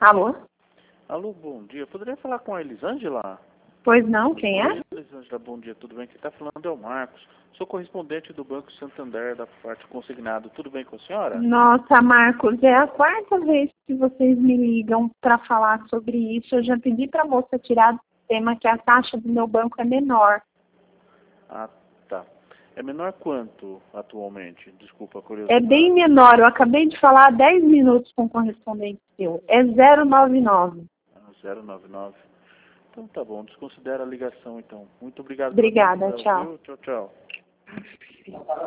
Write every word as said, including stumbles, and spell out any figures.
Alô? Alô, bom dia. Poderia falar com a Elisângela? Pois não, quem é? Elisângela, bom dia, tudo bem? Quem está falando é o Marcos. Sou correspondente do Banco Santander, da parte consignado. Tudo bem com a senhora? Nossa, Marcos, é a quarta vez que vocês me ligam para falar sobre isso. Eu já pedi para a moça tirar do sistema que a taxa do meu banco é menor. Ah, tá. É menor quanto atualmente? Desculpa a É curiosidade. bem menor. Eu acabei de falar há dez minutos com o correspondente seu. É zero nove nove. Ah, zero nove nove. Então tá bom, desconsidera a ligação então. Muito obrigado pela Obrigada, atenção, tchau. viu? Tchau, tchau.